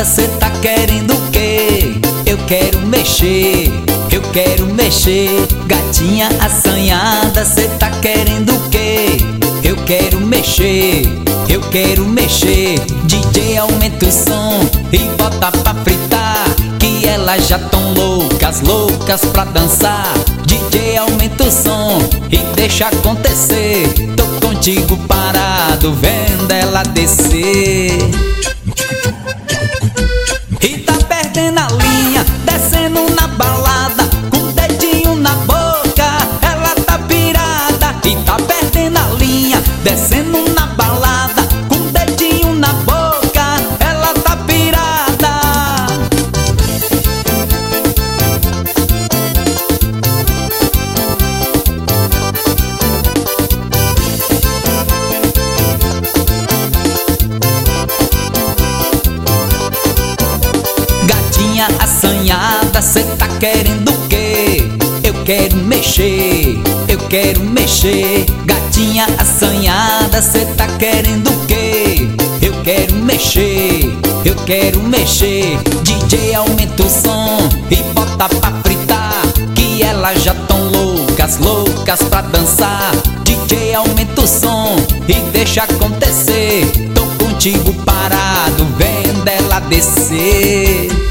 assanhada, cê tá querendo o quê? Eu quero mexer, eu quero mexer. Gatinha assanhada, cê tá querendo o quê? Eu quero mexer, eu quero mexer. DJ aumenta o som e bota pra fritar, que elas já tão loucas, loucas pra dançar. DJ aumenta o som e deixa acontecer. Tô contigo parado, vendo ela descer. E tá perdendo a linha, descendo na balada, com o dedinho na boca, ela tá pirada. E tá perdendo a linha, descendo na balada, com o dedinho na boca, ela tá pirada. Gatinha assanhada, cê tá querendo o quê? Eu quero mexer, eu quero mexer. Gatinha assanhada, cê tá querendo o quê? Eu quero mexer, eu quero mexer. DJ aumenta o som e bota pra fritar, que elas já tão loucas, loucas pra dançar. DJ aumenta o som e deixa acontecer. Tô contigo parado, vendo ela descer.